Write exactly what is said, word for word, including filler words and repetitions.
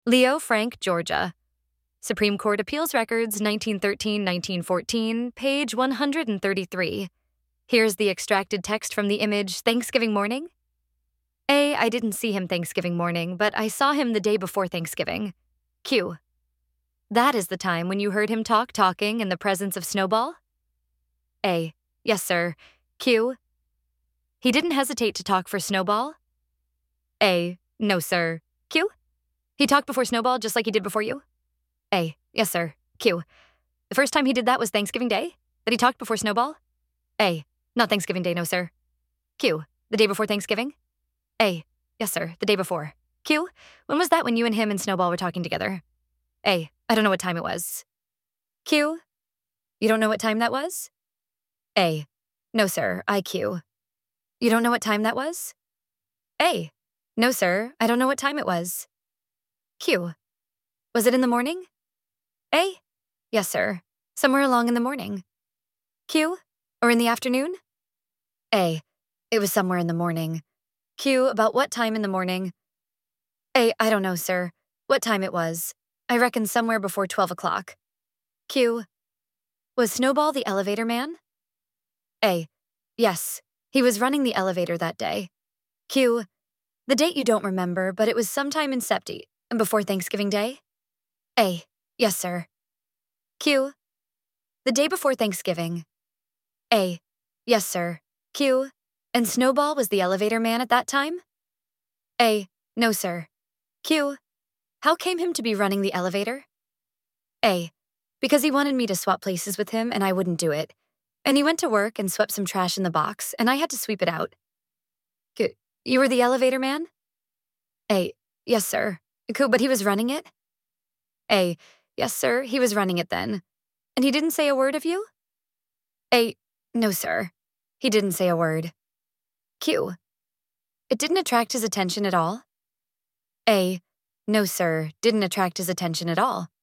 Leo Frank, Georgia. Supreme Court Appeals Records, nineteen thirteen to nineteen fourteen, page one hundred thirty-three. Here's the extracted text from the image, Thanksgiving morning. A. I didn't see him Thanksgiving morning, but I saw him the day before Thanksgiving. Q. That is the time when you heard him talk talking in the presence of Snowball? A. Yes, sir. Q. He didn't hesitate to talk for Snowball? A. No, sir. Q. He talked before Snowball just like he did before you? A. Yes, sir. Q. The first time he did that was Thanksgiving Day? That he talked before Snowball? A. Not Thanksgiving Day, no, sir. Q. The day before Thanksgiving? A. Yes, sir. The day before. Q. When was that when you and him and Snowball were talking together? A. I don't know what time it was. Q. You don't know what time that was? A. No, sir. I Q. You don't know what time that was? A. No, sir. I don't know what time it was. Q. Was it in the morning? A. Yes, sir. Somewhere along in the morning. Q. Or in the afternoon? A. It was somewhere in the morning. Q. About what time in the morning? A. I don't know, sir. What time it was. I reckon somewhere before twelve o'clock. Q. Was Snowball the elevator man? A. Yes. He was running the elevator that day. Q. The date you don't remember, but it was sometime in Septi, before Thanksgiving Day? A. Yes, sir. Q. The day before Thanksgiving. A. Yes, sir. Q. And Snowball was the elevator man at that time? A. No, sir. Q. How came him to be running the elevator? A. Because he wanted me to swap places with him and I wouldn't do it. And he went to work and swept some trash in the box and I had to sweep it out. Q. You were the elevator man? A. Yes, sir. Q. But he was running it? A. Yes, sir. He was running it then. And he didn't say a word of you? A. No, sir. He didn't say a word. Q. It didn't attract his attention at all? A. No, sir. Didn't attract his attention at all.